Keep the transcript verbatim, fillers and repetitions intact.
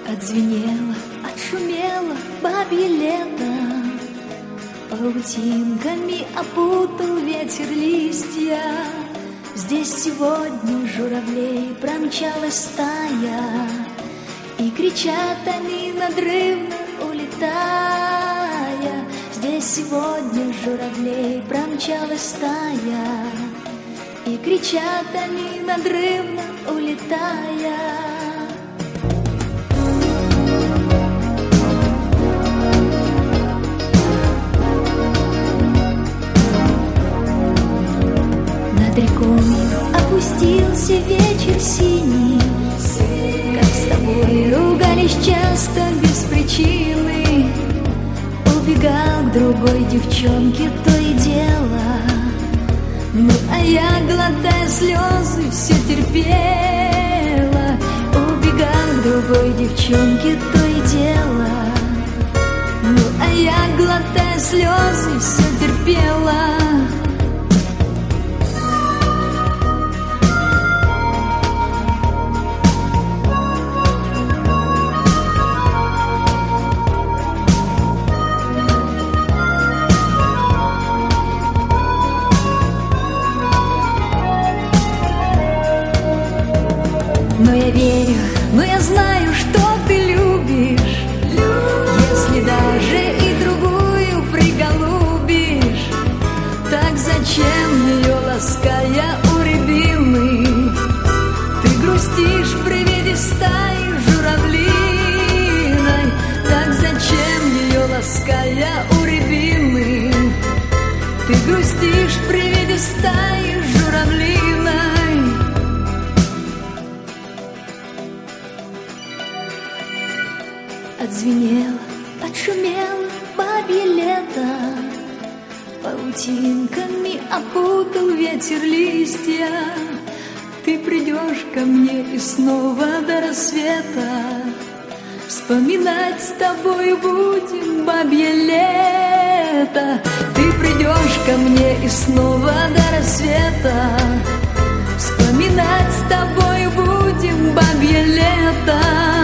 Отзвенело, отшумело бабье лето, паутинками опутал ветер листья. Здесь сегодня журавлей промчалась стая, и кричат они надрывно, улетая. Здесь сегодня журавлей промчалась стая, и кричат они надрывно, улетая. Над рекой опустился вечер синий, как с тобой ругались часто без причины. Убегал к другой девчонке то и дело, ну а я, глотая слезы, все терпела. Убегал к другой девчонке то и дело, ну а я, глотая слезы, все терпела. Но я верю, но я знаю, что ты любишь, если даже и другую приголубишь. Так зачем ее, лаская у рябины, ты грустишь при виде стаи журавлиной? Так зачем ее, лаская у рябины, ты грустишь при виде стаи журавлиной? Отзвенело, отшумело бабье лето, паутинками опутал ветер листья. Ты придешь ко мне и снова до рассвета вспоминать с тобою будем бабье лето. Ты придешь ко мне и снова до рассвета вспоминать с тобою будем бабье лето.